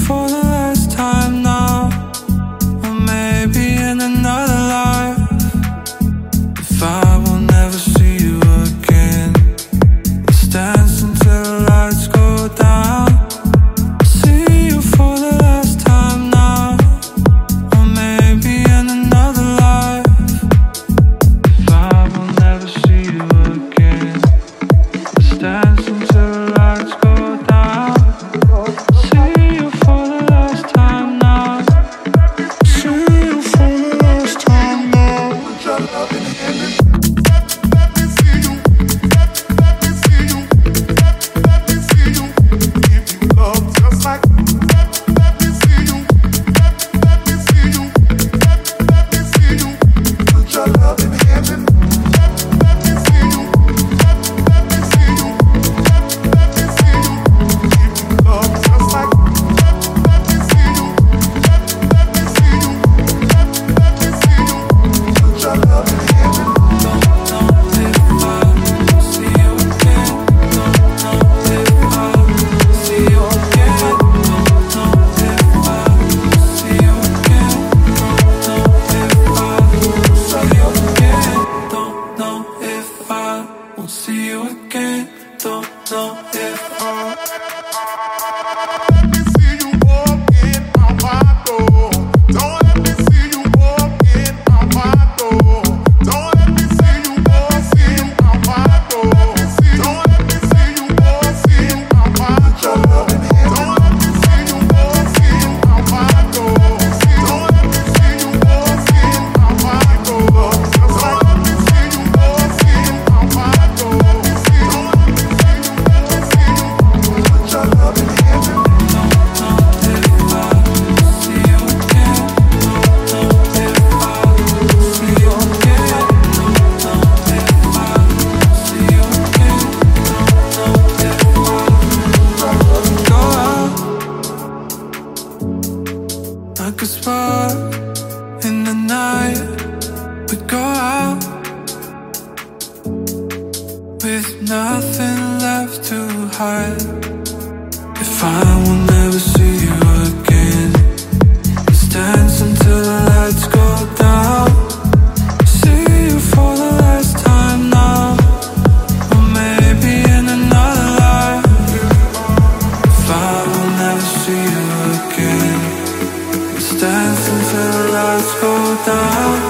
for the last time now, or maybe in another life. If I will never see you again, let's dance until the lights go down. See you for the last time now, or maybe in another life. If I will never see you again, let's dance until the lights go down. See you for the last time now. See you for the last time now. Put your love in hand. Let me see you. Let me see you. Let me see you. Give you love just like. Let me see you. Let me see you. Let me see you. Put your love in heaven. Let me see you. Let me see you. Let me see you. Give you love just like. Let me see you. Let me see you. Let me see you. Put your love in heaven. Don't know if I'll see you again. Don't know if I'll see you again. Don't know if I'll see you again. Don't know if I'll see you again. Don't know if I will see you again. Don't know if I'll. Let me see you walking out my door. Don't let me see you walking out my door. Don't let me see you walking out my door. Don't let me see you walking out my door. Don't let me see you walking out my door. Don't let me see you walking out my door. Don't let me see you walking out my door. Don't let me see you put your love in heaven. Don't know if I'll see you again. Don't know if I'll see you again. Don't know if I'll see you again. Don't know if I'll go out like a spark in the night. We go out with nothing left to hide. If I will never see you again, let's dance until the lights go down. See you for the last time now, or maybe in another life. If I will never see you again, let's dance until the lights go down.